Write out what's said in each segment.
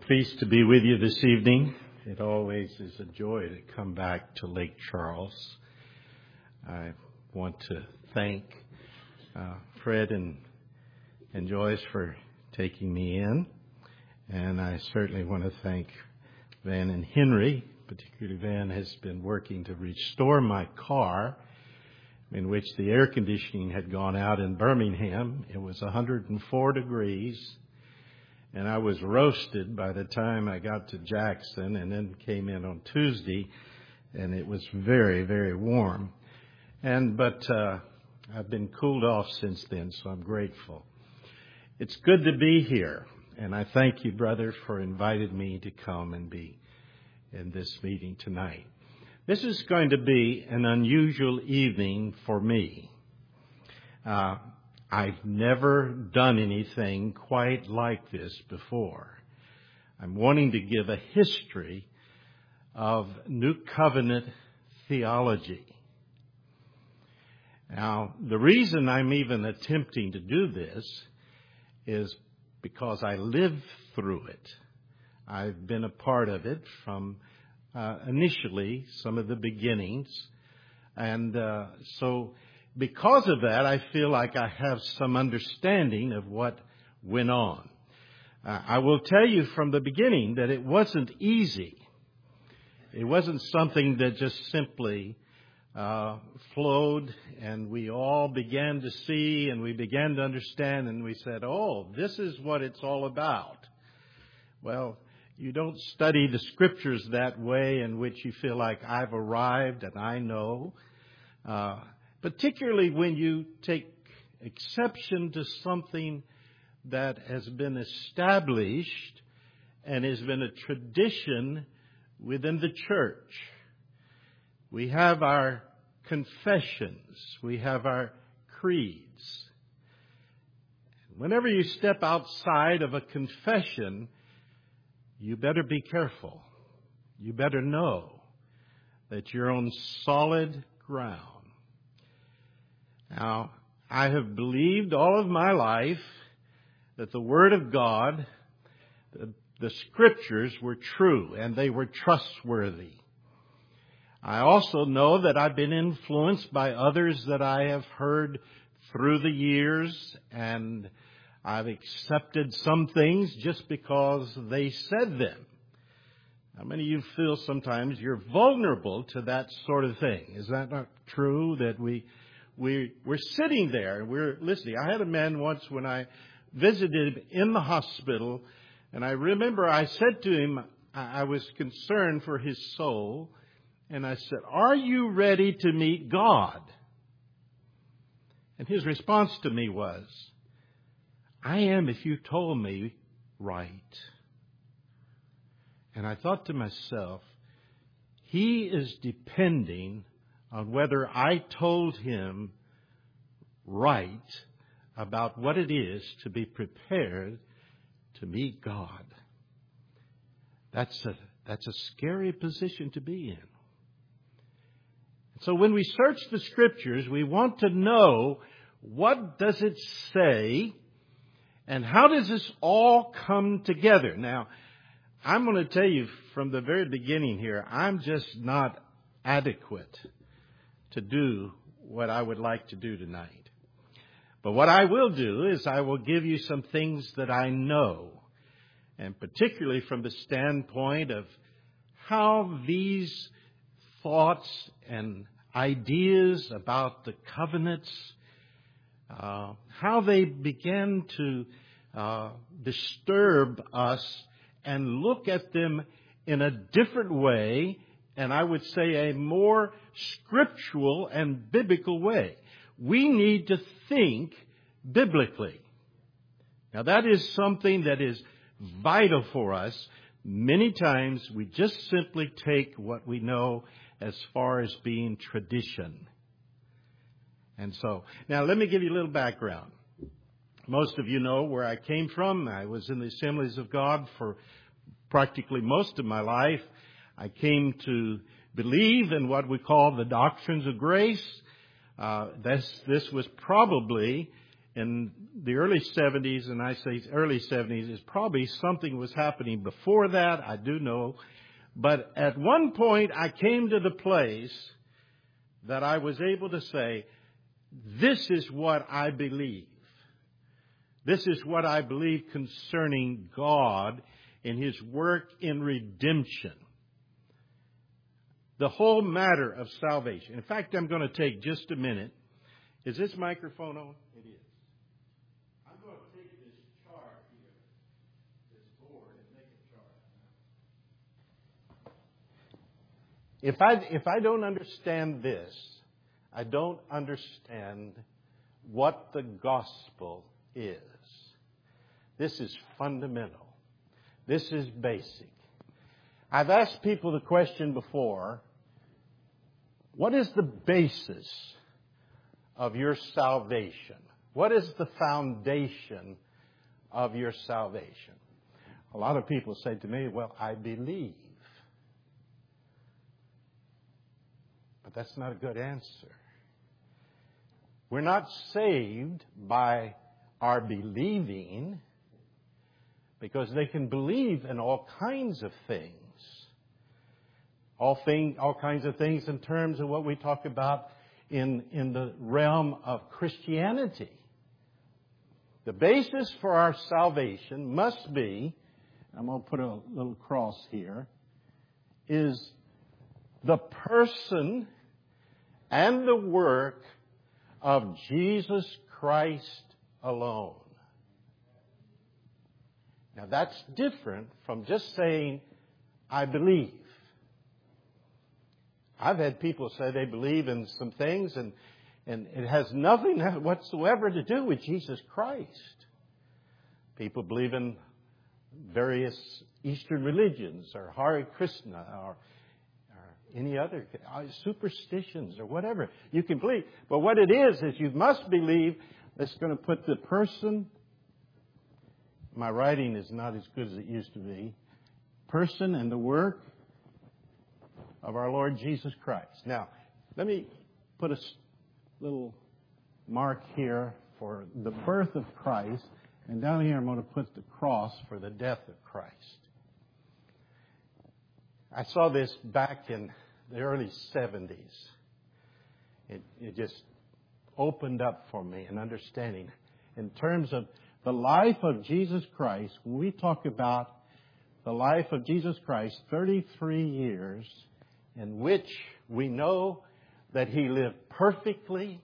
Pleased to be with you this evening. It always is a joy to come back to Lake Charles. I want to thank Fred and Joyce for taking me in. And I certainly want to thank Van and Henry. Particularly Van has been working to restore my car, in which the air conditioning had gone out in Birmingham. It was 104 degrees. And I was roasted by the time I got to Jackson and then came in on Tuesday, and it was very, very warm. But I've been cooled off since then, so I'm grateful. It's good to be here, and I thank you, brother, for inviting me to come and be in this meeting tonight. This is going to be an unusual evening for me. I've never done anything quite like this before. I'm wanting to give a history of New Covenant theology. Now, the reason I'm even attempting to do this is because I lived through it. I've been a part of it from initially some of the beginnings. And so because of that, I feel like I have some understanding of what went on. I will tell you from the beginning that it wasn't easy. It wasn't something that just simply flowed and we all began to see and we began to understand and we said, oh, this is what it's all about. Well, you don't study the scriptures that way in which you feel like I've arrived and I know. Particularly when you take exception to something that has been established and has been a tradition within the church. We have our confessions. We have our creeds. Whenever you step outside of a confession, you better be careful. You better know that you're on solid ground. Now, I have believed all of my life that the Word of God, the Scriptures were true and they were trustworthy. I also know that I've been influenced by others that I have heard through the years, and I've accepted some things just because they said them. How many of you feel sometimes you're vulnerable to that sort of thing? Is that not true, that we're sitting there and we're listening? I had a man once when I visited him in the hospital, and I remember I said to him, I was concerned for his soul, and I said, "Are you ready to meet God?" And his response to me was, "I am if you told me right." And I thought to myself, he is depending on whether I told him right about what it is to be prepared to meet God. That's a scary position to be in. So when we search the Scriptures, we want to know, what does it say and how does this all come together? Now, I'm going to tell you from the very beginning here, I'm just not adequate to do what I would like to do tonight. But what I will do is I will give you some things that I know, and particularly from the standpoint of how these thoughts and ideas about the covenants, how they began to disturb us and look at them in a different way, and I would say a more scriptural and biblical way. We need to think biblically. Now, that is something that is vital for us. Many times we just simply take what we know as far as being tradition. And so, now let me give you a little background. Most of you know where I came from. I was in the Assemblies of God for practically most of my life. I came to believe in what we call the doctrines of grace. This was probably in the early 70s, and I say early 70s, is probably something was happening before that, I do know. But at one point, I came to the place that I was able to say, this is what I believe. This is what I believe concerning God and His work in redemption. The whole matter of salvation. In fact, I'm going to take just a minute. Is this microphone on? It is. I'm going to take this chart here, this board, and make a chart. If I don't understand this, I don't understand what the gospel is. This is fundamental. This is basic. I've asked people the question before, what is the basis of your salvation? What is the foundation of your salvation? A lot of people say to me, well, I believe. But that's not a good answer. We're not saved by our believing, because they can believe in all kinds of things. All kinds of things in terms of what we talk about in the realm of Christianity. The basis for our salvation must be, I'm going to put a little cross here, is the person and the work of Jesus Christ alone. Now that's different from just saying, I believe. I've had people say they believe in some things and it has nothing whatsoever to do with Jesus Christ. People believe in various Eastern religions or Hare Krishna or any other superstitions or whatever. You can believe. But what it is you must believe that's going to put the person, my writing is not as good as it used to be, person and the work of our Lord Jesus Christ. Now, let me put a little mark here for the birth of Christ, and down here I'm going to put the cross for the death of Christ. I saw this back in the early 70s. It just opened up for me an understanding in terms of the life of Jesus Christ. When we talk about the life of Jesus Christ, 33 years in which we know that He lived perfectly.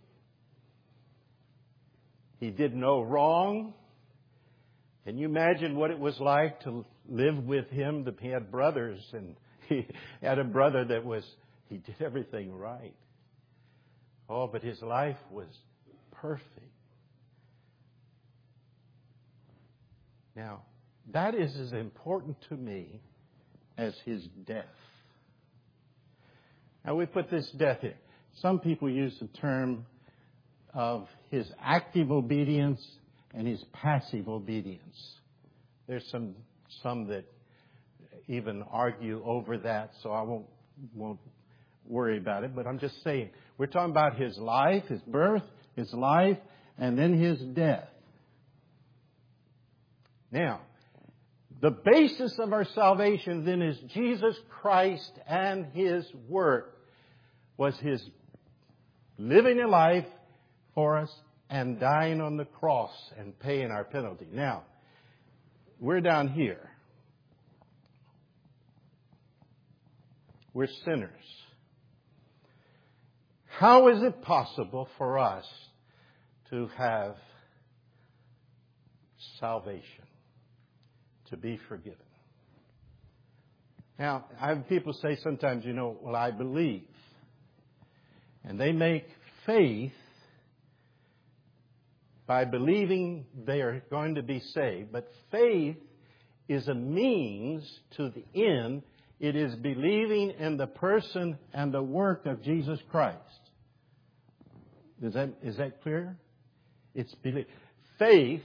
He did no wrong. Can you imagine what it was like to live with Him? He had brothers, and he had a brother he did everything right. Oh, but his life was perfect. Now, that is as important to me as His death. Now, we put this death here. Some people use the term of His active obedience and His passive obedience. There's some that even argue over that, so I won't worry about it. But I'm just saying, we're talking about His life, His birth, His life, and then His death. Now, the basis of our salvation then is Jesus Christ and His work. Was His living a life for us and dying on the cross and paying our penalty. Now, we're down here. We're sinners. How is it possible for us to have salvation, to be forgiven? Now, I have people say sometimes, well, I believe. And they make faith by believing they are going to be saved. But faith is a means to the end. It is believing in the person and the work of Jesus Christ. Is that clear? It's belief. Faith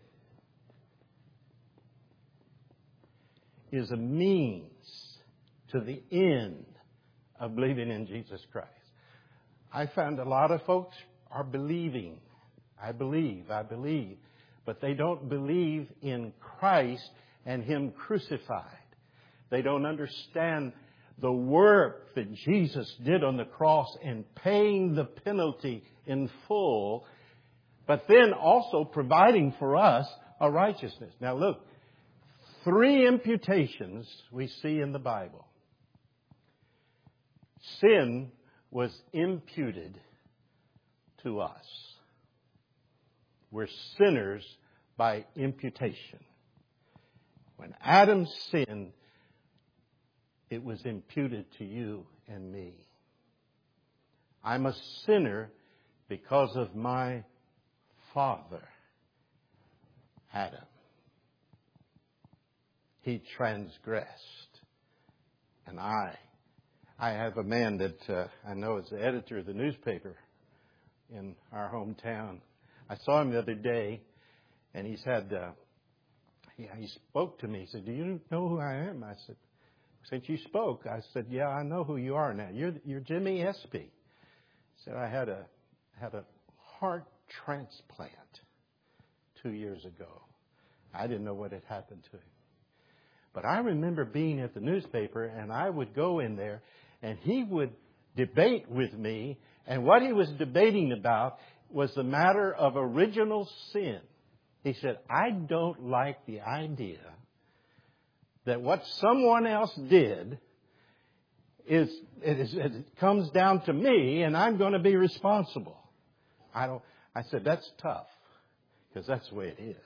is a means to the end of believing in Jesus Christ. I found a lot of folks are believing. I believe. But they don't believe in Christ and Him crucified. They don't understand the work that Jesus did on the cross in paying the penalty in full, but then also providing for us a righteousness. Now look, 3 imputations we see in the Bible. Sin was imputed to us. We're sinners by imputation. When Adam sinned, it was imputed to you and me. I'm a sinner because of my father, Adam. He transgressed. And I have a man that I know is the editor of the newspaper in our hometown. I saw him the other day, and he said, he spoke to me. He said, "Do you know who I am?" I said, "Since you spoke," I said, "Yeah, I know who you are now. You're Jimmy Espy." He said, "I had a heart transplant 2 years ago. I didn't know what had happened to him. But I remember being at the newspaper, and I would go in there, and he would debate with me, and what he was debating about was the matter of original sin. He said, I don't like the idea that what someone else did it comes down to me, and I'm going to be responsible. I said, that's tough, because that's the way it is.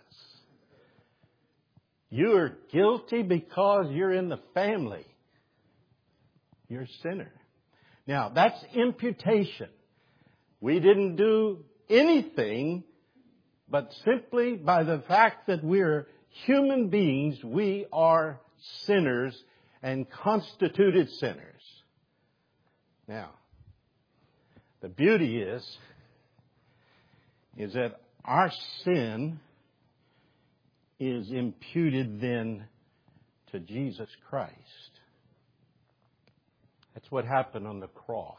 You're guilty because you're in the family. You're a sinner. Now, that's imputation. We didn't do anything, but simply by the fact that we're human beings, we are sinners and constituted sinners. Now, the beauty is that our sin is imputed then to Jesus Christ. That's what happened on the cross.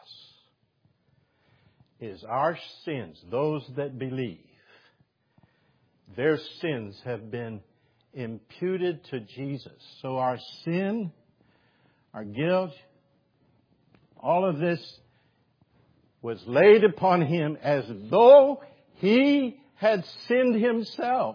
Is our sins, those that believe, their sins have been imputed to Jesus. So our sin, our guilt, all of this was laid upon Him as though He had sinned Himself.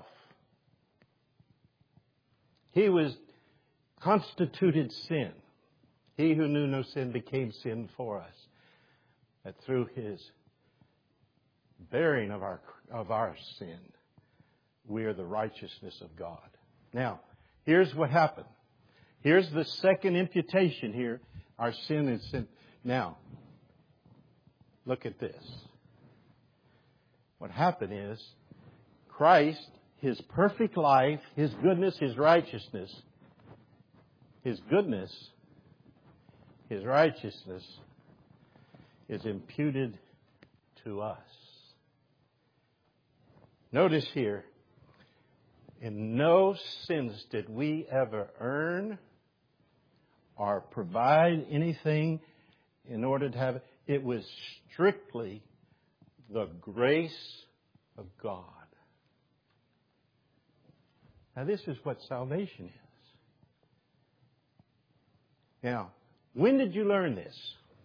He was constituted sin. He who knew no sin became sin for us. That through His bearing of our sin, we are the righteousness of God. Now, here's what happened. Here's the second imputation here. Our sin is sin. Now, look at this. What happened is, Christ, His perfect life, His goodness, His righteousness, His goodness, His righteousness is imputed to us. Notice here, in no sense did we ever earn or provide anything in order to have it. It was strictly the grace of God. Now, this is what salvation is. Now, when did you learn this?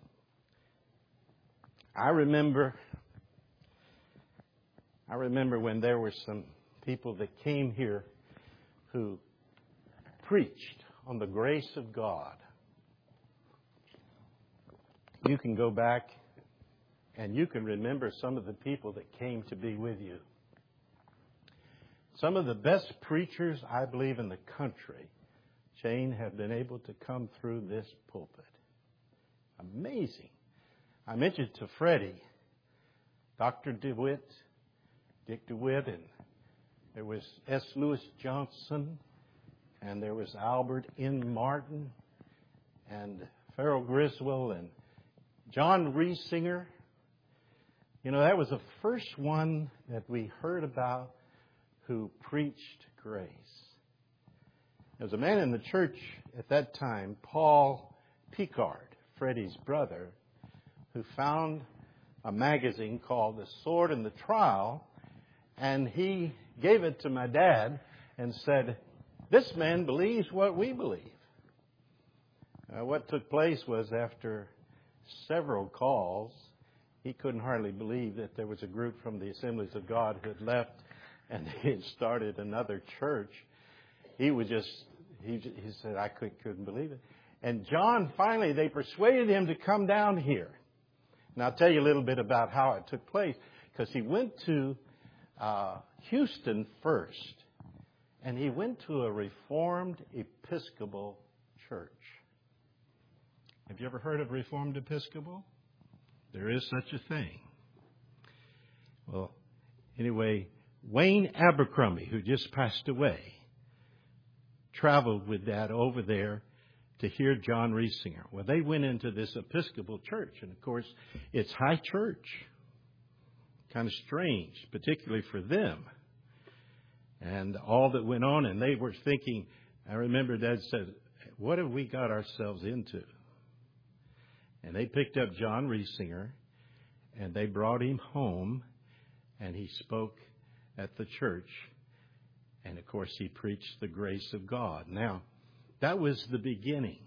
I remember when there were some people that came here who preached on the grace of God. You can go back and you can remember some of the people that came to be with you. Some of the best preachers, I believe, in the country, Shane, have been able to come through this pulpit. Amazing. I mentioned to Freddie, Dr. DeWitt, Dick DeWitt, and there was S. Lewis Johnson, and there was Albert N. Martin, and Farrell Griswold, and John Riesinger. You know, that was the first one that we heard about who preached grace. There was a man in the church at that time, Paul Picard, Freddie's brother, who found a magazine called The Sword and the Trial, And he gave it to my dad and said, "This man believes what we believe." What took place was, after several calls, he couldn't hardly believe that there was a group from the Assemblies of God who had left and he had started another church. He said, "I couldn't believe it." And John, finally, they persuaded him to come down here. And I'll tell you a little bit about how it took place, because he went to Houston first, and he went to a Reformed Episcopal church. Have you ever heard of Reformed Episcopal? There is such a thing. Well, anyway, Wayne Abercrombie, who just passed away, traveled with Dad over there to hear John Riesinger. Well, they went into this Episcopal church, and of course, it's high church. Kind of strange, particularly for them. And all that went on, and they were thinking, I remember Dad said, "What have we got ourselves into?" And they picked up John Riesinger, and they brought him home, and he spoke at the church. And of course, he preached the grace of God. Now, that was the beginning.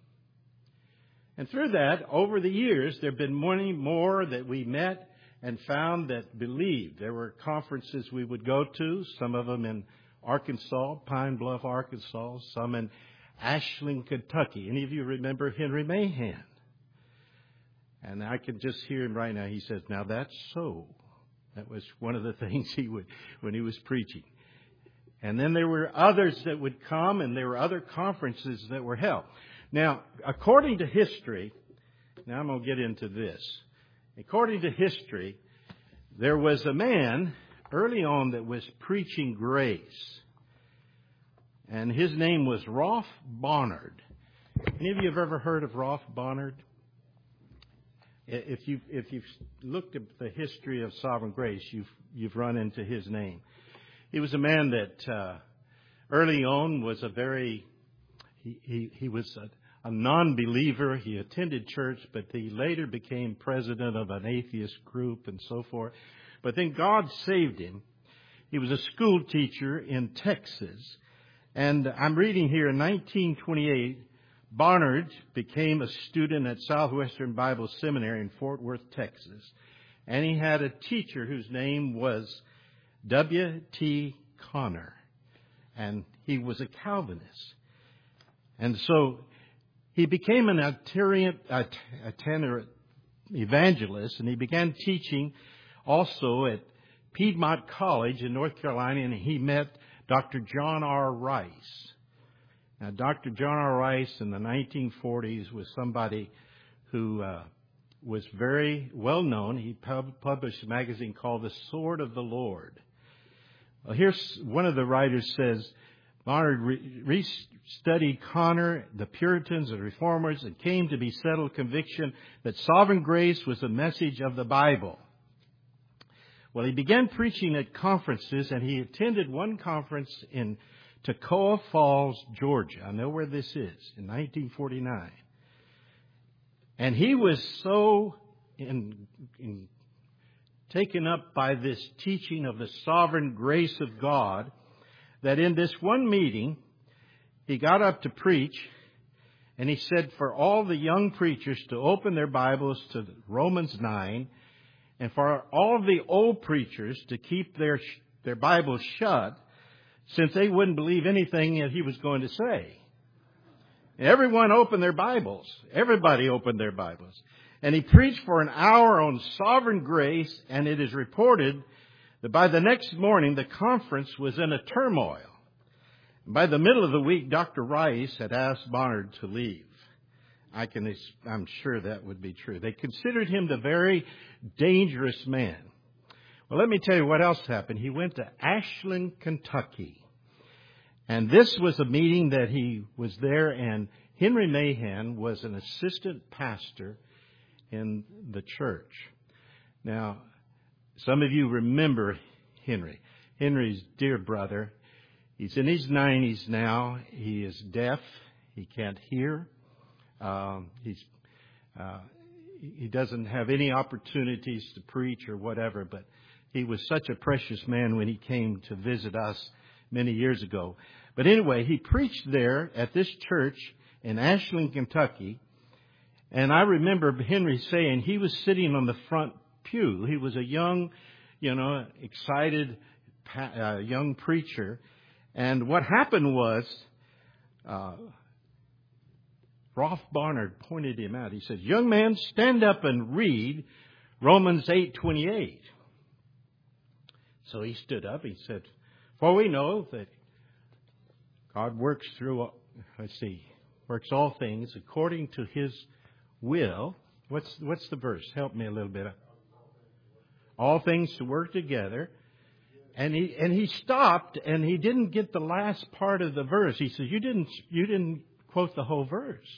And through that, over the years, there have been many more that we met and found that believed. There were conferences we would go to, some of them in Arkansas, Pine Bluff, Arkansas, some in Ashland, Kentucky. Any of you remember Henry Mahan? And I can just hear him right now. He says, "Now that's so." That was one of the things he would, when he was preaching. And then there were others that would come, and there were other conferences that were held. Now, according to history, now I'm going to get into this. According to history, there was a man early on that was preaching grace. And his name was Rolf Barnard. Any of you have ever heard of Rolf Barnard? If you've looked at the history of Sovereign Grace, you've run into his name. He was a man that early on was he was a non-believer. He attended church, but he later became president of an atheist group and so forth. But then God saved him. He was a school teacher in Texas. And I'm reading here, in 1928, Barnard became a student at Southwestern Bible Seminary in Fort Worth, Texas. And he had a teacher whose name was W.T. Connor. And he was a Calvinist. And so he became an itinerant evangelist, and he began teaching also at Piedmont College in North Carolina, and he met Dr. John R. Rice. Now, Dr. John R. Rice in the 1940s was somebody who was very well known. He published a magazine called The Sword of the Lord. Well, here's one of the writers says, Barnard studied Connor, the Puritans and Reformers, and came to be settled conviction that sovereign grace was the message of the Bible. Well, he began preaching at conferences, and he attended one conference in Toccoa Falls, Georgia. I know where this is, in 1949. And he was so taken up by this teaching of the sovereign grace of God that in this one meeting, he got up to preach, and he said for all the young preachers to open their Bibles to Romans 9, and for all the old preachers to keep their Bibles shut, since they wouldn't believe anything that he was going to say. Everyone opened their Bibles. Everybody opened their Bibles. And he preached for an hour on sovereign grace, and it is reported that by the next morning, the conference was in a turmoil. By the middle of the week, Dr. Rice had asked Barnard to leave. I'm sure that would be true. They considered him the very dangerous man. Well, let me tell you what else happened. He went to Ashland, Kentucky. And this was a meeting that he was there, and Henry Mahan was an assistant pastor in the church. Now, some of you remember Henry. Henry's dear brother. He's in his 90s now. He is deaf. He can't hear. He doesn't have any opportunities to preach or whatever, but He was such a precious man when he came to visit us many years ago. But anyway, he preached there at this church in Ashland, Kentucky. And I remember Henry saying he was sitting on the front pew. He was a young, excited young preacher. And what happened was, Rolf Barnard pointed him out. He said, "Young man, stand up and read Romans 8:28. So he stood up. He said, "For we know that God works all things according to His will." What's the verse? Help me a little bit. All things to work together. And he stopped and he didn't get the last part of the verse. He says, "You didn't quote the whole verse."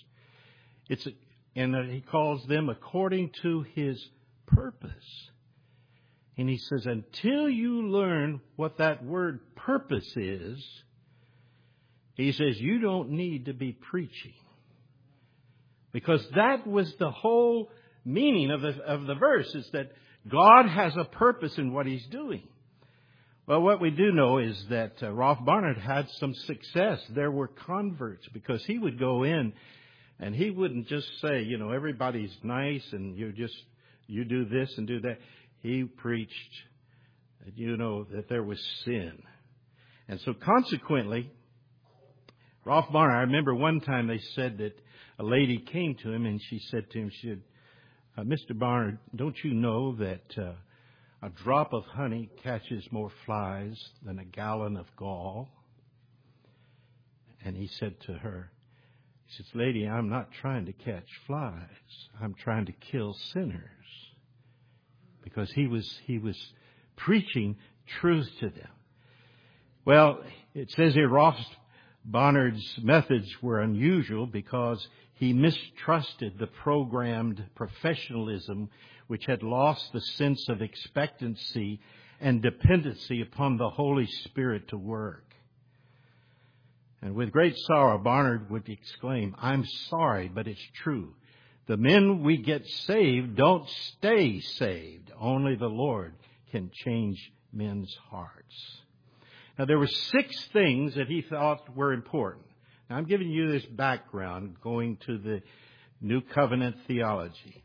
He calls them according to His purpose. And he says, until you learn what that word purpose is, he says, you don't need to be preaching. Because that was the whole meaning of the verse, is that God has a purpose in what He's doing. Well, what we do know is that Rolf Barnard had some success. There were converts, because he would go in and he wouldn't just say, everybody's nice and you do this and do that. He preached, that there was sin. And so consequently, Rolf Barnard, I remember one time they said that a lady came to him and she said to him, "Mr. Barnard, don't you know that a drop of honey catches more flies than a gallon of gall?" And he said to her, he says, "Lady, I'm not trying to catch flies. I'm trying to kill sinners." Because he was preaching truth to them. Well, it says here Rolf Barnard's methods were unusual because he mistrusted the programmed professionalism which had lost the sense of expectancy and dependency upon the Holy Spirit to work. And with great sorrow, Barnard would exclaim, "I'm sorry, but it's true. The men we get saved don't stay saved. Only the Lord can change men's hearts." Now, there were 6 things that he thought were important. Now, I'm giving you this background going to the New Covenant theology.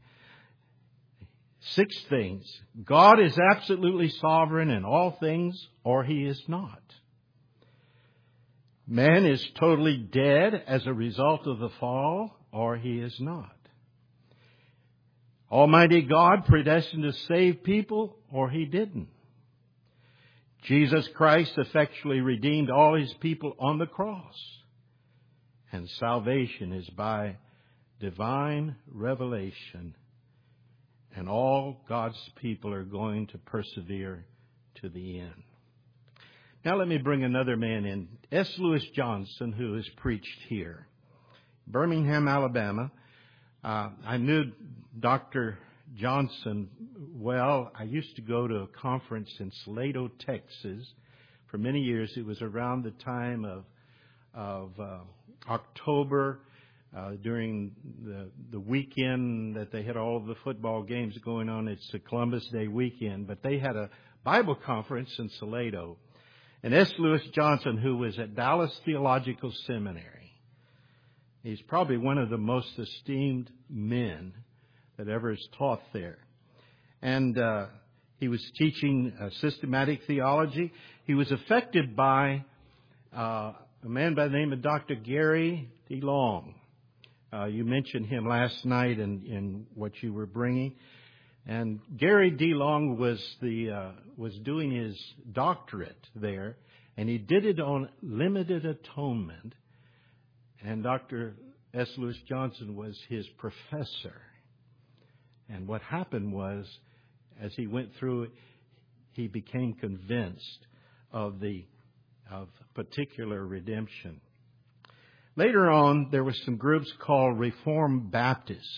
6 things. God is absolutely sovereign in all things, or He is not. Man is totally dead as a result of the fall, or he is not. Almighty God predestined to save people, or He didn't. Jesus Christ effectually redeemed all His people on the cross. And salvation is by divine revelation. And all God's people are going to persevere to the end. Now let me bring another man in. S. Lewis Johnson, who has preached here. Birmingham, Alabama. I knew Dr. Johnson well. I used to go to a conference in Salado, Texas for many years. It was around the time of October, during the weekend that they had all of the football games going on. It's the Columbus Day weekend. But they had a Bible conference in Salado. And S. Lewis Johnson, who was at Dallas Theological Seminary, he's probably one of the most esteemed men that ever is taught there. And he was teaching systematic theology. He was affected by a man by the name of Dr. Gary DeLong. You mentioned him last night in what you were bringing. And Gary DeLong was doing his doctorate there, and he did it on limited atonement. And Dr. S. Lewis Johnson was his professor. And what happened was, as he went through it, he became convinced of particular redemption. Later on, there were some groups called Reformed Baptists.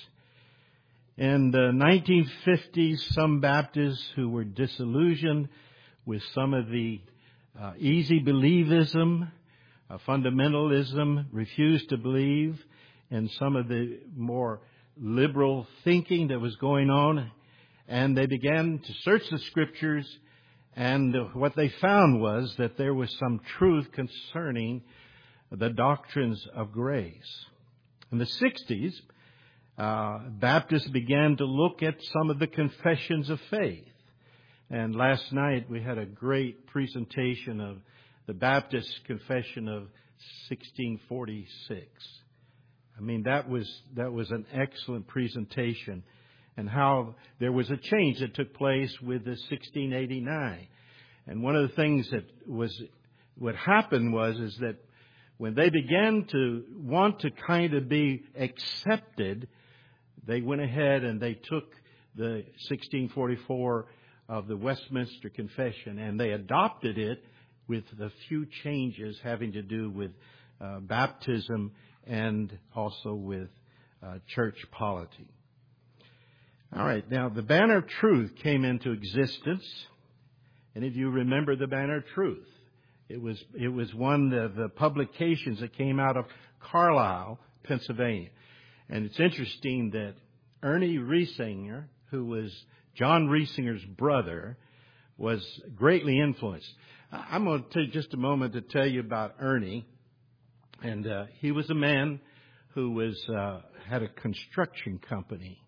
In the 1950s, some Baptists who were disillusioned with some of the easy believism, fundamentalism, refused to believe in some of the more liberal thinking that was going on. And they began to search the Scriptures And what they found was that there was some truth concerning the doctrines of grace. In the 60s, Baptists began to look at some of the confessions of faith. And last night we had a great presentation of the Baptist Confession of 1646. I mean, that was an excellent presentation, and how there was a change that took place with the 1689. And one of the things that what happened is that when they began to want to kind of be accepted, they went ahead and they took the 1644 of the Westminster Confession and they adopted it with a few changes having to do with baptism and also with church polity. All right, now the Banner of Truth came into existence. Any of you remember the Banner of Truth? It was one of the publications that came out of Carlisle, Pennsylvania. And it's interesting that Ernie Riesinger, who was John Riesinger's brother, was greatly influenced. I'm going to take just a moment to tell you about Ernie. And he was a man who had a construction company.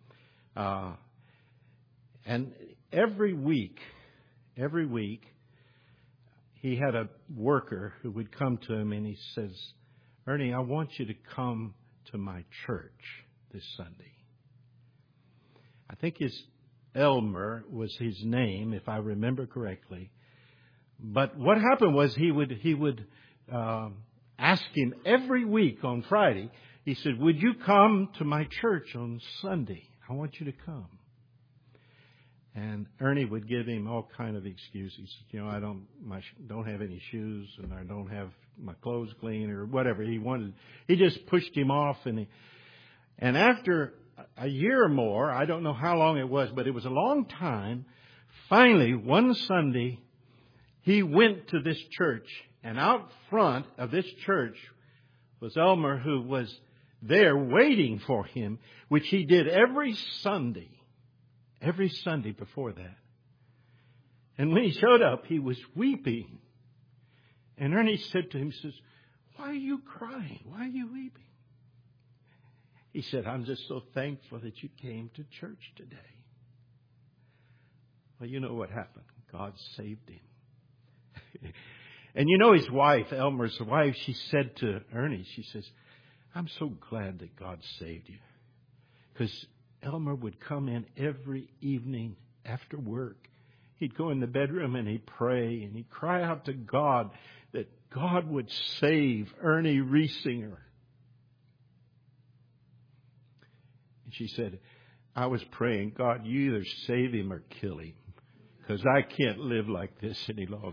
And every week, he had a worker who would come to him and he says, Ernie, I want you to come to my church this Sunday. I think Elmer was his name, if I remember correctly. But what happened was he would ask him every week on Friday. He said, would you come to my church on Sunday? I want you to come. And Ernie would give him all kind of excuses. You know, I don't have any shoes, and I don't have my clothes clean, or whatever he wanted. He just pushed him off, and after a year or more, I don't know how long it was, but it was a long time. Finally, one Sunday, he went to this church, and out front of this church was Elmer, who was there waiting for him, which he did every Sunday before that. And when he showed up, he was weeping. And Ernie said to him, he says, why are you crying? Why are you weeping? He said, I'm just so thankful that you came to church today. Well, you know what happened. God saved him. And you know his wife, Elmer's wife, she said to Ernie, she says, I'm so glad that God saved you. Because Elmer would come in every evening after work. He'd go in the bedroom and he'd pray and he'd cry out to God that God would save Ernie Riesinger. And she said, I was praying, God, you either save him or kill him, because I can't live like this any longer.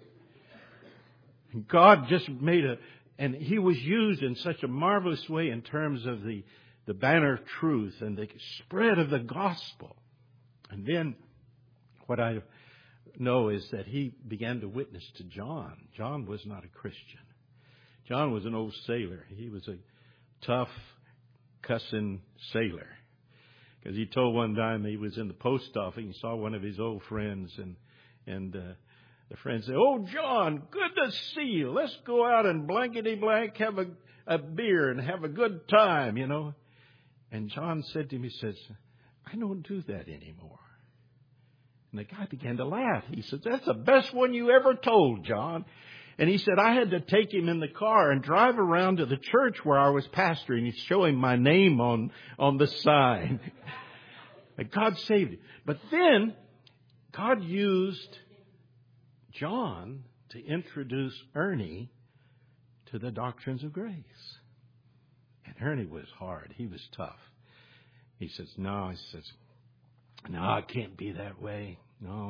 And God just and he was used in such a marvelous way in terms of the banner of truth and the spread of the gospel. And then what I know is that he began to witness to John. John was not a Christian. John was an old sailor. He was a tough, cussing sailor. Because he told one time he was in the post office and he saw one of his old friends, and the friend said, oh, John, good to see you. Let's go out and blankety-blank, have a beer and have a good time, you know. And John said to him, he says, I don't do that anymore. And the guy began to laugh. He said, that's the best one you ever told, John. And he said, I had to take him in the car and drive around to the church where I was pastoring and show him my name on the sign. And God saved him. But then God used John to introduce Ernie to the doctrines of grace. And Ernie was hard. He was tough. He says, no, it can't be that way. No.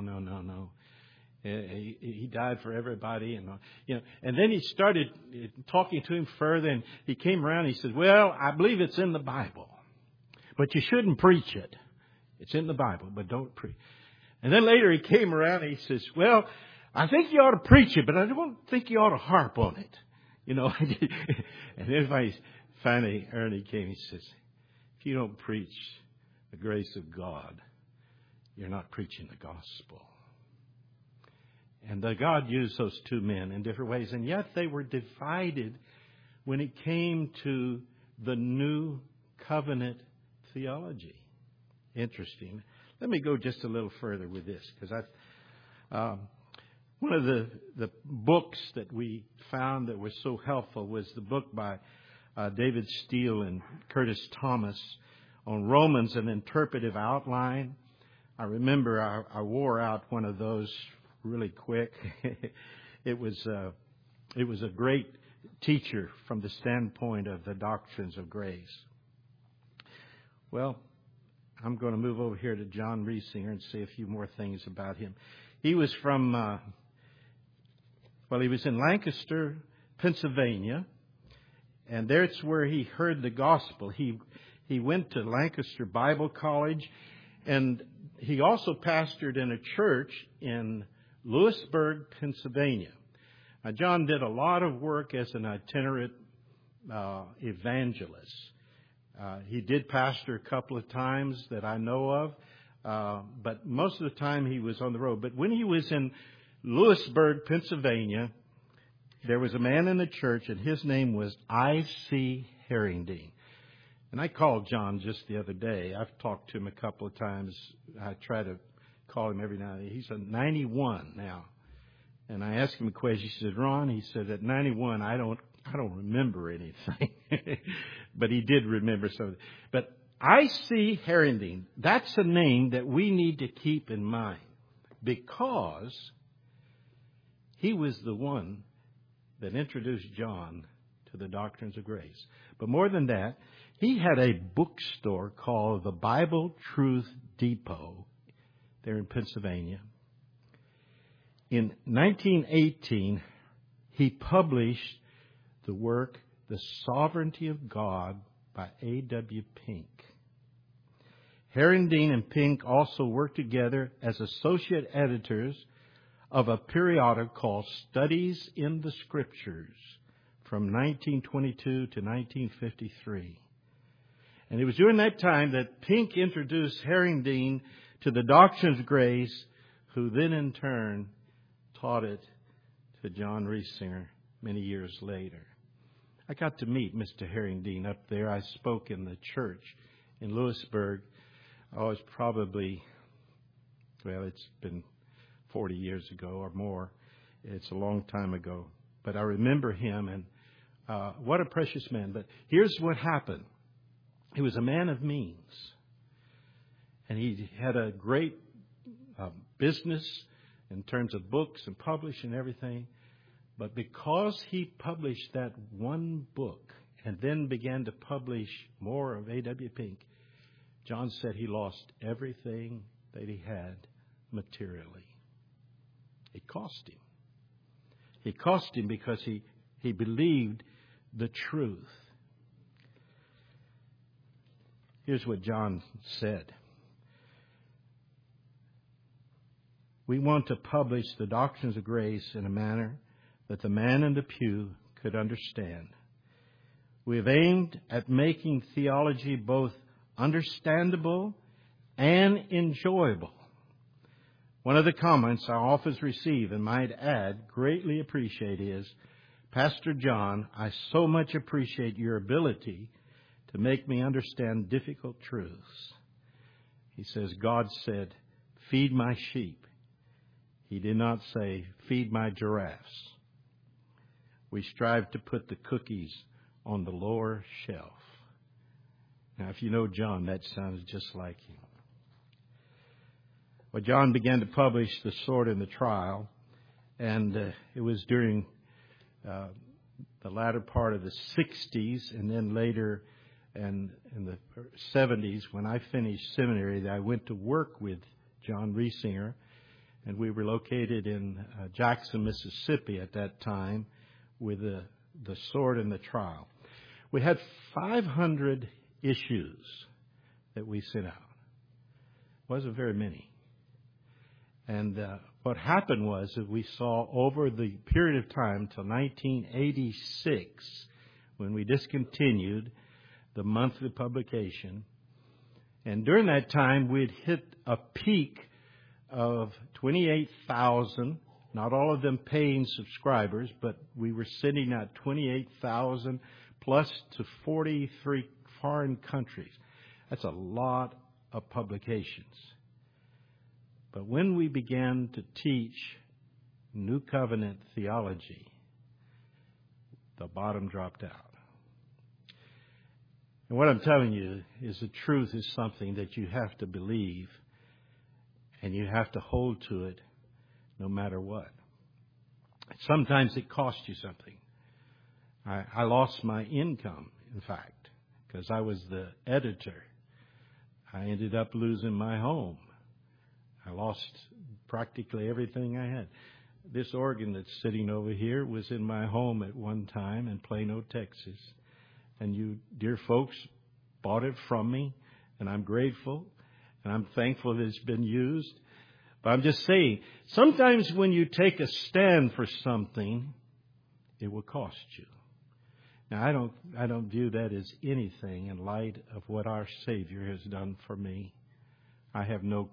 He died for everybody, and you know. And then he started talking to him further, and he came around. And he said, "Well, I believe it's in the Bible, but you shouldn't preach it. It's in the Bible, but don't preach." And then later he came around and he says, "Well, I think you ought to preach it, but I don't think you ought to harp on it." You know. And then finally, Ernie came. He says, "If you don't preach the grace of God, you're not preaching the gospel." And God used those two men in different ways. And yet they were divided when it came to the new covenant theology. Interesting. Let me go just a little further with this, because one of the books that we found that was so helpful was the book by David Steele and Curtis Thomas on Romans, an interpretive outline. I remember I wore out one of those really quick. It was a great teacher from the standpoint of the doctrines of grace. Well, I'm going to move over here to John Riesinger and say a few more things about him. He was from, he was in Lancaster, Pennsylvania, and there's where he heard the gospel. He went to Lancaster Bible College, and he also pastored in a church in Lewisburg, Pennsylvania. Now, John did a lot of work as an itinerant evangelist. He did pastor a couple of times that I know of, but most of the time he was on the road. But when he was in Lewisburg, Pennsylvania, there was a man in the church, and his name was I.C. Herringdean. And I called John just the other day. I've talked to him a couple of times. I try to call him every now and then. He's 91 now. And I asked him a question. He said, Ron, he said, at 91, I don't remember anything. But he did remember something. But I.C. Herringdean, that's a name that we need to keep in mind, because he was the one that introduced John to the doctrines of grace. But more than that, he had a bookstore called the Bible Truth Depot there in Pennsylvania. In 1918, he published the work, The Sovereignty of God by A.W. Pink. Herringdean and Pink also worked together as associate editors of a periodical called Studies in the Scriptures from 1922 to 1953. And it was during that time that Pink introduced Herringdean to the doctrines of grace, who then in turn taught it to John Riesinger many years later. I got to meet Mr. Herringdean up there. I spoke in the church in Lewisburg. It's probably, it's been 40 years ago or more. It's a long time ago. But I remember him, and what a precious man. But here's what happened. He was a man of means. And he had a great business in terms of books and publishing and everything. But because he published that one book and then began to publish more of A.W. Pink, John said he lost everything that he had materially. It cost him. It cost him because he believed the truth. Here's what John said. We want to publish the doctrines of grace in a manner that the man in the pew could understand. We have aimed at making theology both understandable and enjoyable. One of the comments I often receive, and might add, greatly appreciate, is, Pastor John, I so much appreciate your ability to make me understand difficult truths. He says, God said, feed my sheep. He did not say, feed my giraffes. We strive to put the cookies on the lower shelf. Now, if you know John, that sounds just like him. Well, John began to publish The Sword and the Trial, and it was during the latter part of the 60s, and then later in the 70s, when I finished seminary, that I went to work with John Riesinger, and we were located in Jackson, Mississippi at that time with the Sword and the Trial. We had 500 issues that we sent out. It wasn't very many. And what happened was that we saw over the period of time till 1986, when we discontinued the monthly publication. And during that time, we'd hit a peak of 28,000 Not all of them paying subscribers, but we were sending out 28,000 plus to 43 foreign countries. That's a lot of publications. But when we began to teach New Covenant theology, the bottom dropped out. And what I'm telling you is the truth is something that you have to believe, and you have to hold to it no matter what. Sometimes it costs you something. I lost my income, in fact, because I was the editor. I ended up losing my home. I lost practically everything I had. This organ that's sitting over here was in my home at one time in Plano, Texas. And you, dear folks, bought it from me, and I'm grateful, and I'm thankful that it's been used. But I'm just saying, sometimes when you take a stand for something, it will cost you. Now, I don't view that as anything in light of what our Savior has done for me. I have no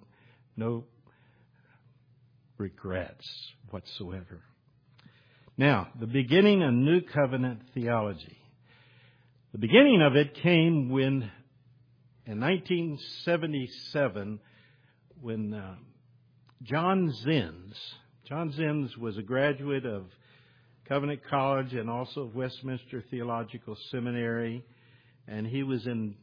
regrets whatsoever. Now, the beginning of New Covenant theology. The beginning of it came when, in 1977, when John Zins was a graduate of Covenant College and also of Westminster Theological Seminary, and he was in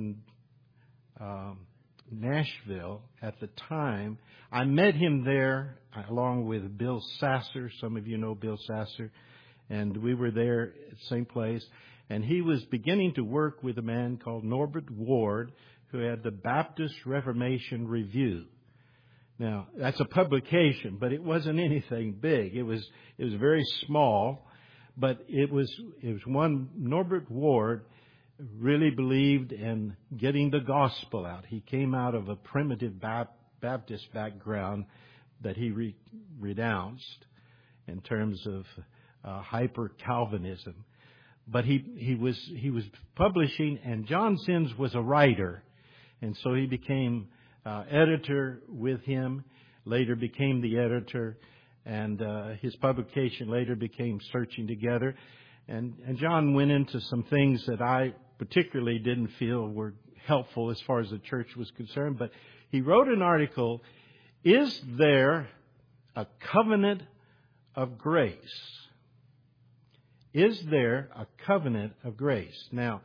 Nashville at the time. I met him there along with Bill Sasser. Some of you know Bill Sasser. And we were there at the same place. And he was beginning to work with a man called Norbert Ward, who had the Baptist Reformation Review. Now, that's a publication, but it wasn't anything big. It was very small, but it was one. Norbert Ward really believed in getting the gospel out. He came out of a primitive Baptist background that he renounced in terms of hyper-Calvinism. But he was publishing, and John Zins was a writer, and so he became editor with him. Later became the editor, and his publication later became Searching Together. And John went into some things that I particularly didn't feel were helpful as far as the church was concerned. But he wrote an article, "Is there a covenant of grace?" Is there a covenant of grace? Now,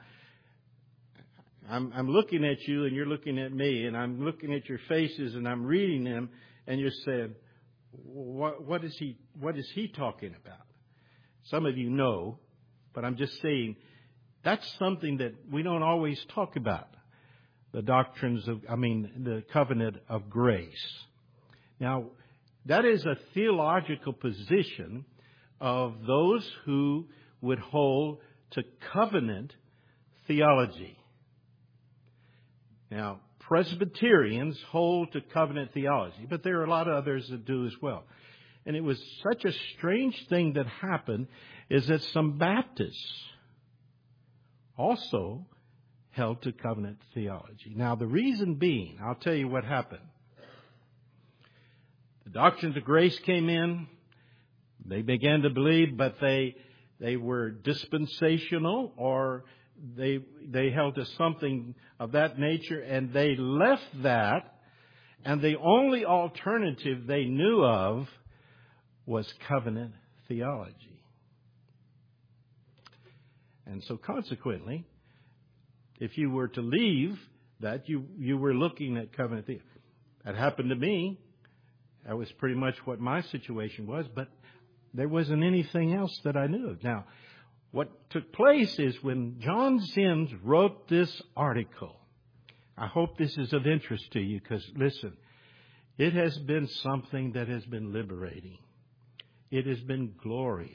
I'm looking at you and you're looking at me, and I'm looking at your faces and I'm reading them, and you're saying, what is he talking about? Some of you know, but I'm just saying that's something that we don't always talk about. The covenant of grace. Now, that is a theological position of those who would hold to covenant theology. Now, Presbyterians hold to covenant theology, but there are a lot of others that do as well. And it was such a strange thing that happened is that some Baptists also held to covenant theology. Now, the reason being, I'll tell you what happened. The doctrines of grace came in. They began to believe, but they were dispensational, or they held to something of that nature, and they left that, and the only alternative they knew of was covenant theology. And so consequently, if you were to leave that, you were looking at covenant theology. That happened to me. That was pretty much what my situation was, but there wasn't anything else that I knew of. Now, what took place is when John Zins wrote this article, I hope this is of interest to you, because listen, it has been something that has been liberating. It has been glorious.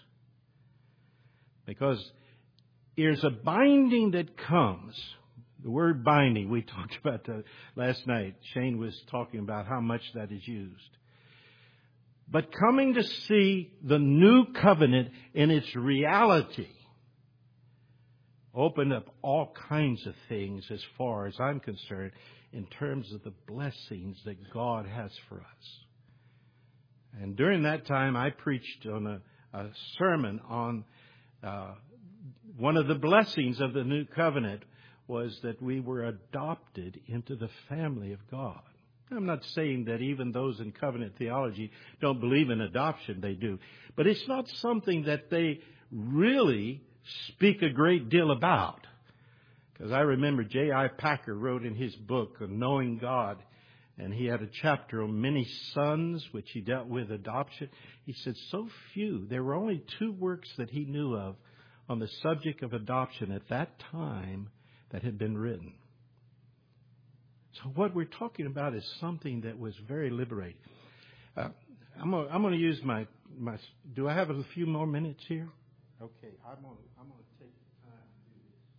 Because there's a binding that comes. The word binding, we talked about that last night. Shane was talking about how much that is used. But coming to see the new covenant in its reality opened up all kinds of things as far as I'm concerned in terms of the blessings that God has for us. And during that time, I preached on a sermon on one of the blessings of the new covenant was that we were adopted into the family of God. I'm not saying that even those in covenant theology don't believe in adoption. They do. But it's not something that they really speak a great deal about. Because I remember J.I. Packer wrote in his book, Knowing God, and he had a chapter on many sons, which he dealt with adoption. He said so few. There were only 2 works that he knew of on the subject of adoption at that time that had been written. So what we're talking about is something that was very liberating. I'm going to use my. Do I have a few more minutes here? Okay, I'm going to take time to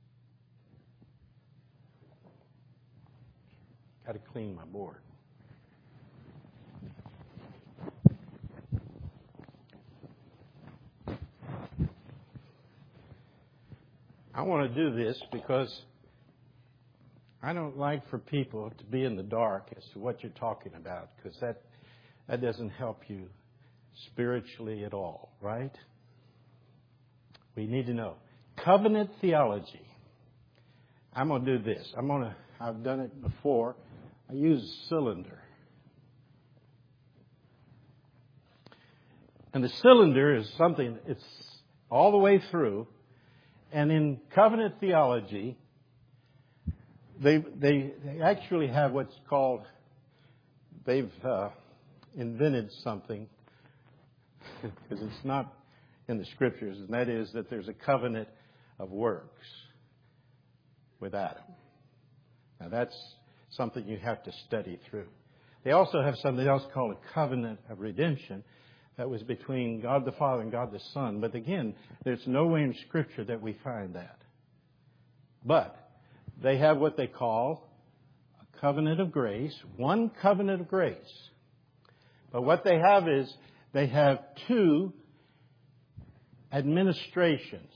do this. Got to clean my board. I want to do this because I don't like for people to be in the dark as to what you're talking about, because that doesn't help you spiritually at all, right? We need to know. Covenant theology. I'm going to do this. I've done it before. I use a cylinder. And the cylinder is something, it's all the way through. And in covenant theology, they actually have what's called, they've invented something, because it's not in the Scriptures, and that is that there's a covenant of works with Adam. Now that's something you have to study through. They also have something else called a covenant of redemption that was between God the Father and God the Son. But again, there's nowhere in Scripture that we find that. But they have what they call a covenant of grace, one covenant of grace. But what they have is they have 2 administrations.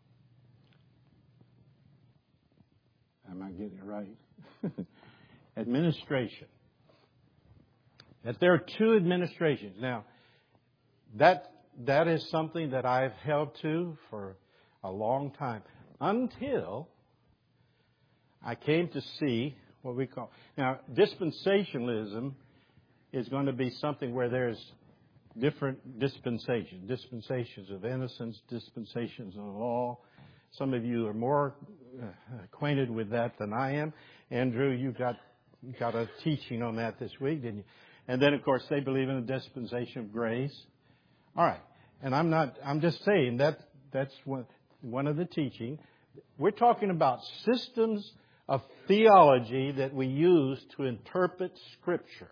Am I getting it right? Administration. That there are 2 administrations. Now, that is something that I've held to for a long time until I came to see what we call... Now, dispensationalism is going to be something where there's different dispensations. Dispensations of innocence, dispensations of law. Some of you are more acquainted with that than I am. Andrew, you got a teaching on that this week, didn't you? And then, of course, they believe in a dispensation of grace. All right. And I'm just saying that's one of the teaching. We're talking about systems of theology that we use to interpret Scripture.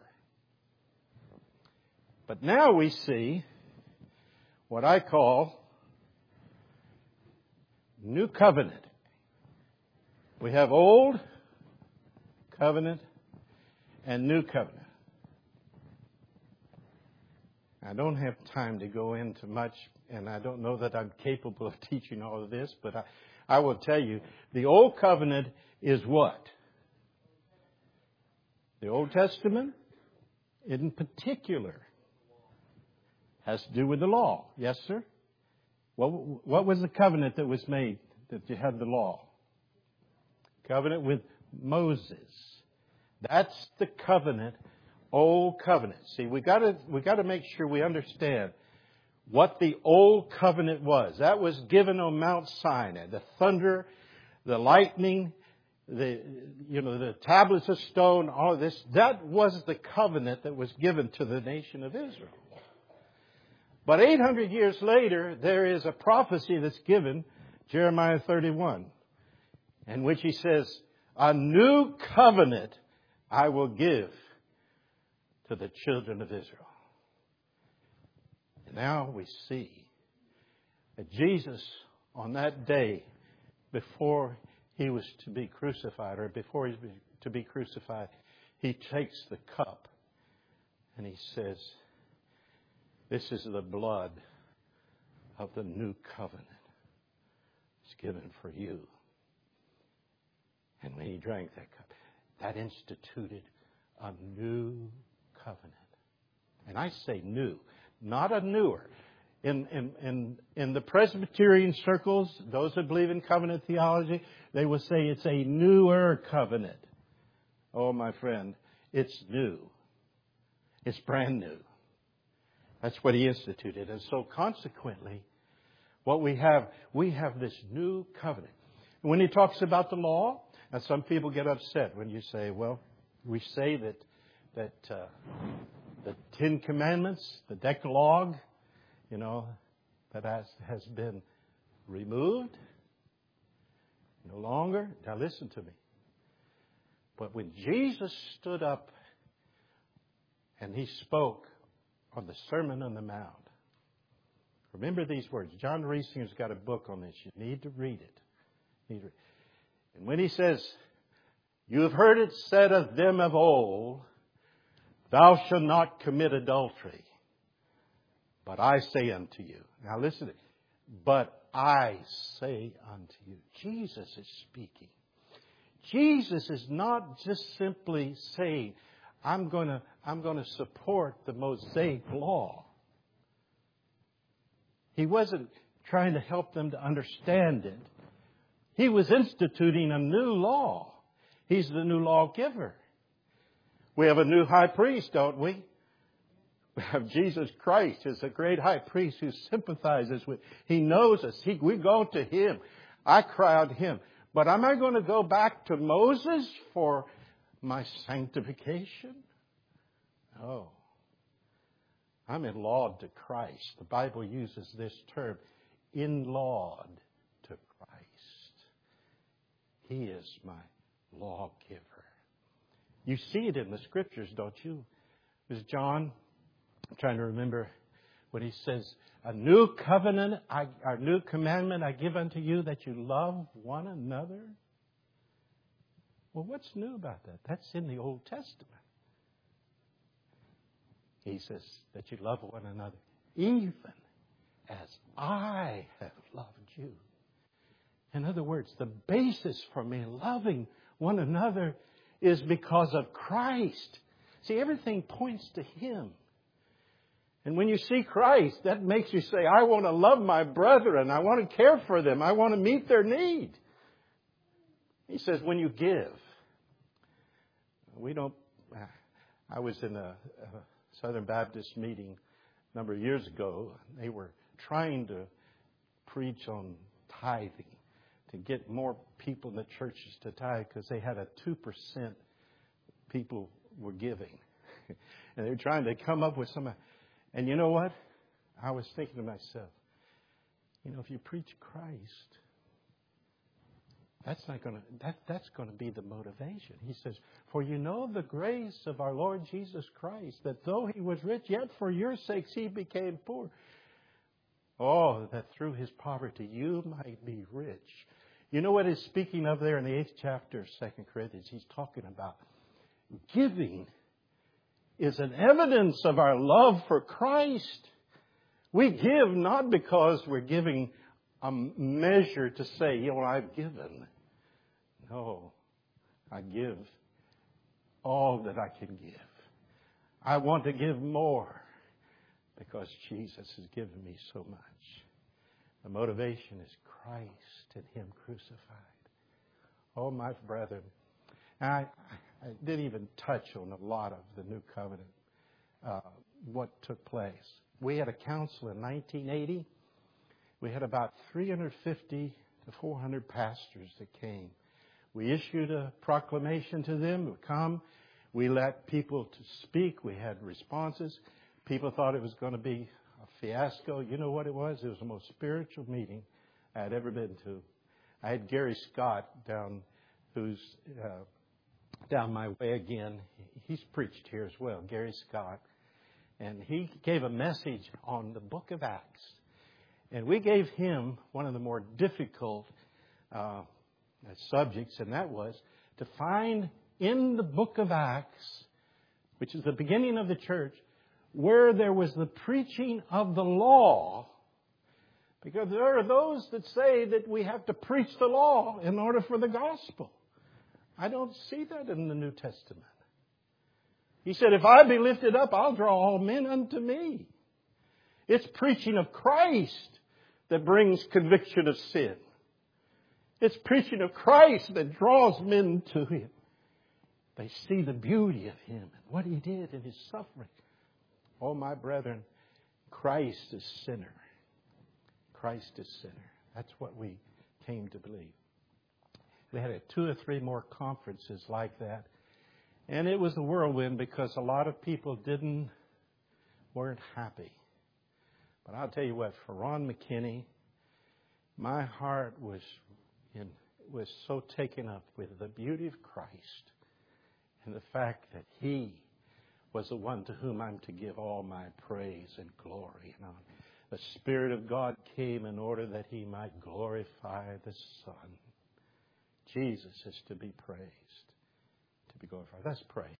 But now we see what I call New Covenant. We have Old Covenant and New Covenant. I don't have time to go into much, and I don't know that I'm capable of teaching all of this, but I will tell you, the Old Covenant is what? The Old Testament, in particular, has to do with the law. Yes, sir? What was the covenant that was made that you had the law? Covenant with Moses. That's the covenant, Old Covenant. See, we got to make sure we understand what the Old Covenant was. That was given on Mount Sinai. The thunder, the lightning, the tablets of stone, all of this. That was the covenant that was given to the nation of Israel. But 800 years later, there is a prophecy that's given, Jeremiah 31, in which he says, a new covenant I will give to the children of Israel. And now we see that Jesus, on that day, before he was to be crucified, or before he was to be crucified, he takes the cup and he says, this is the blood of the new covenant. It's given for you. And when he drank that cup, that instituted a new covenant. And I say new. not a newer. In the Presbyterian circles, those that believe in covenant theology, they will say it's a newer covenant. Oh, my friend, it's new. It's brand new. That's what He instituted. And so consequently, what we have this new covenant. When He talks about the law, and some people get upset when you say, well, we say that the Ten Commandments, the Decalogue, that has been removed. No longer. Now listen to me. But when Jesus stood up and He spoke on the Sermon on the Mount, remember these words. John Riesinger's got a book on this. You need to read it. And when He says, you have heard it said of them of old, thou shalt not commit adultery. But I say unto you. Now listen to it. But I say unto you. Jesus is speaking. Jesus is not just simply saying, I'm going to support the Mosaic law. He wasn't trying to help them to understand it. He was instituting a new law. He's the new lawgiver. We have a new high priest, don't we? We have Jesus Christ as a great high priest who sympathizes with. He knows us. We go to Him. I cry out to Him. But am I going to go back to Moses for my sanctification? No. I'm in law to Christ. The Bible uses this term, in law to Christ. He is my lawgiver. You see it in the Scriptures, don't you? There's John, I'm trying to remember when he says, a new covenant, our new commandment I give unto you, that you love one another. Well, what's new about that? That's in the Old Testament. He says that you love one another, even as I have loved you. In other words, the basis for me loving one another is because of Christ. See, everything points to Him. And when you see Christ, that makes you say, I want to love my brethren. I want to care for them. I want to meet their need. He says, when you give. I was in a Southern Baptist meeting a number of years ago. They were trying to preach on tithing to get more people in the churches to tithe because they had a 2% people were giving. And they were trying to come up with some. And you know what? I was thinking to myself, if you preach Christ, that's going to be the motivation. He says, for you know the grace of our Lord Jesus Christ, that though He was rich, yet for your sakes He became poor. Oh, that through His poverty you might be rich. You know what He's speaking of there in the 8th chapter of 2 Corinthians? He's talking about giving is an evidence of our love for Christ. We give not because we're giving a measure to say, I've given. No, I give all that I can give. I want to give more because Jesus has given me so much. The motivation is Christ and Him crucified. Oh, my brethren. I didn't even touch on a lot of the New Covenant, what took place. We had a council in 1980. We had about 350 to 400 pastors that came. We issued a proclamation to them to come. We let people to speak. We had responses. People thought it was going to be a fiasco. You know what it was? It was the most spiritual meeting I had ever been to. I had Gary Scott down, who's down my way again. He's preached here as well, Gary Scott. And he gave a message on the book of Acts. And we gave him one of the more difficult subjects, and that was to find in the book of Acts, which is the beginning of the church, where there was the preaching of the law. Because there are those that say that we have to preach the law in order for the gospel. I don't see that in the New Testament. He said, if I be lifted up, I'll draw all men unto me. It's preaching of Christ that brings conviction of sin. It's preaching of Christ that draws men to Him. They see the beauty of Him and what He did in His suffering. Oh, my brethren, Christ is sinner. Christ is sinner. That's what we came to believe. We had 2 or 3 more conferences like that. And it was a whirlwind because a lot of people weren't happy. But I'll tell you what, for Ron McKinney, my heart was so taken up with the beauty of Christ and the fact that He was the one to whom I'm to give all my praise and glory and honor. The Spirit of God came in order that He might glorify the Son. Jesus is to be praised, to be glorified. Let's pray.